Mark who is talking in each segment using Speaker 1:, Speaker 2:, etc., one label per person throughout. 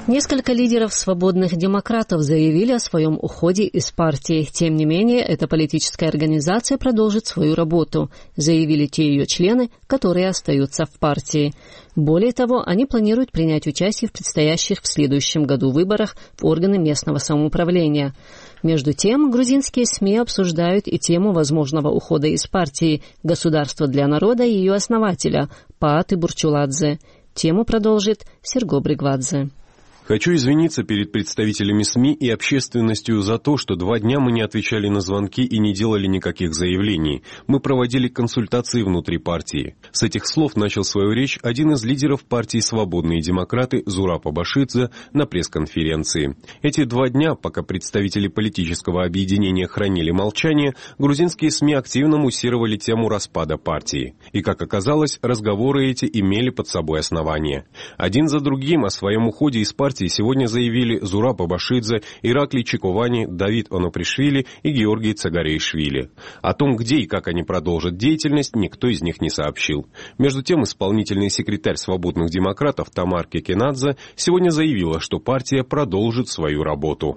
Speaker 1: Несколько лидеров свободных демократов заявили о своем уходе из партии. Тем не менее, эта политическая организация продолжит свою работу, заявили те ее члены, которые остаются в партии. Более того, они планируют принять участие в предстоящих в следующем году выборах в органы местного самоуправления. Между тем, грузинские СМИ обсуждают и тему возможного ухода из партии «Государство для народа» и ее основателя Пааты Бурчуладзе. Тему продолжит Серго Бригвадзе.
Speaker 2: Хочу извиниться перед представителями СМИ и общественностью за то, что 2 дня мы не отвечали на звонки и не делали никаких заявлений. Мы проводили консультации внутри партии. С этих слов начал свою речь один из лидеров партии «Свободные демократы» Зураб Абашидзе на пресс-конференции. Эти 2 дня, пока представители политического объединения хранили молчание, грузинские СМИ активно муссировали тему распада партии. И, как оказалось, разговоры эти имели под собой основания. Один за другим о своем уходе из партии сегодня заявили Зураб Абашидзе, Ираклий Чиковани, Давид Онопришвили и Георгий Цагарейшвили. О том, где и как они продолжат деятельность, никто из них не сообщил. Между тем, исполнительный секретарь свободных демократов Тамар Кекенадзе сегодня заявила, что партия продолжит свою работу.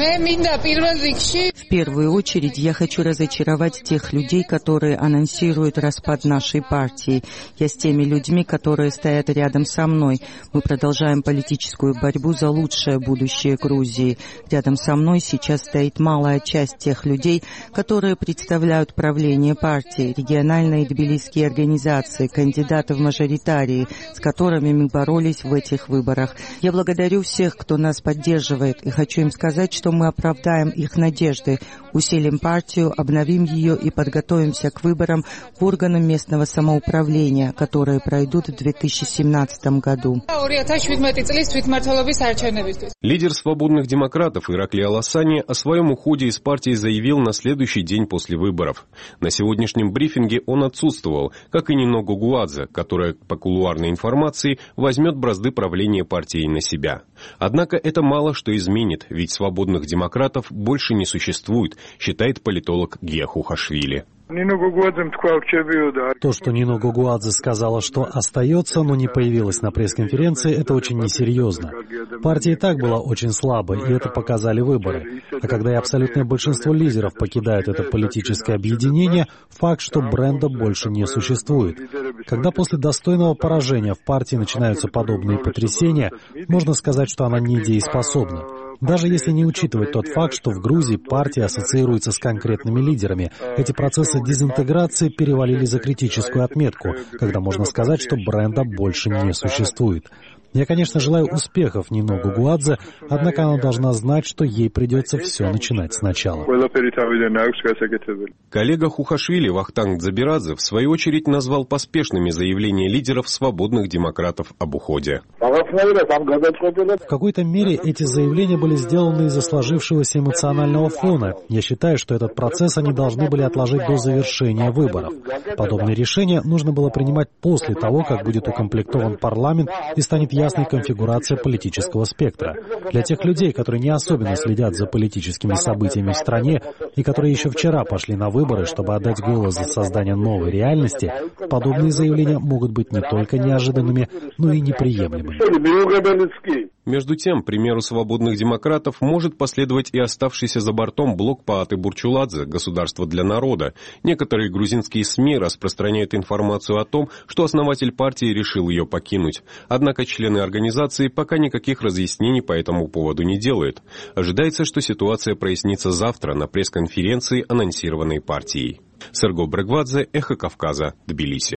Speaker 3: В первую очередь я хочу разочаровать тех людей, которые анонсируют распад нашей партии. Я с теми людьми, которые стоят рядом со мной. Мы продолжаем политическую борьбу за лучшее будущее Грузии. Рядом со мной сейчас стоит малая часть тех людей, которые представляют правление партии, региональные тбилисские организации, кандидаты в мажоритарии, с которыми мы боролись в этих выборах. Я благодарю всех, кто нас поддерживает, и хочу им сказать, что мы оправдаем их надежды, усилим партию, обновим ее и подготовимся к выборам в органы местного самоуправления, которые пройдут в 2017 году.
Speaker 2: Лидер свободных демократов Ираклий Аласани о своем уходе из партии заявил на следующий день после выборов. На сегодняшнем брифинге он отсутствовал, как и Нино Гогуадзе, которая, по кулуарной информации, возьмет бразды правления партией на себя. Однако это мало что изменит, ведь свободных демократов больше не существует, считает политолог Гия Хухашвили.
Speaker 4: То, что Нино Гогуадзе сказала, что остается, но не появилась на пресс-конференции, это очень несерьезно. Партия и так была очень слабой, и это показали выборы. А когда и абсолютное большинство лидеров покидают это политическое объединение, факт, что бренда больше не существует. Когда после достойного поражения в партии начинаются подобные потрясения, можно сказать, что она недееспособна. Даже если не учитывать тот факт, что в Грузии партия ассоциируется с конкретными лидерами, эти процессы дезинтеграции перевалили за критическую отметку, когда можно сказать, что бренда больше не существует. Я, конечно, желаю успехов Нино Гогуадзе, однако она должна знать, что ей придется все начинать сначала.
Speaker 2: Коллега Хухашвили Вахтанг Дзабирадзе в свою очередь назвал поспешными заявления лидеров свободных демократов об уходе.
Speaker 4: В какой-то мере эти заявления были сделаны из-за сложившегося эмоционального фона. Я считаю, что этот процесс они должны были отложить до завершения выборов. Подобные решения нужно было принимать после того, как будет укомплектован парламент и станет ясной конфигурация политического спектра. Для тех людей, которые не особенно следят за политическими событиями в стране и которые еще вчера пошли на выборы, чтобы отдать голос за создание новой реальности, подобные заявления могут быть не только неожиданными, но и неприемлемыми.
Speaker 2: Между тем, примеру свободных демократов может последовать и оставшийся за бортом блок Пааты Бурчуладзе «Государство для народа». Некоторые грузинские СМИ распространяют информацию о том, что основатель партии решил ее покинуть. Однако члены организации пока никаких разъяснений по этому поводу не делают. Ожидается, что ситуация прояснится завтра на пресс-конференции, анонсированной партией. Серго Бригвадзе, Эхо Кавказа, Тбилиси.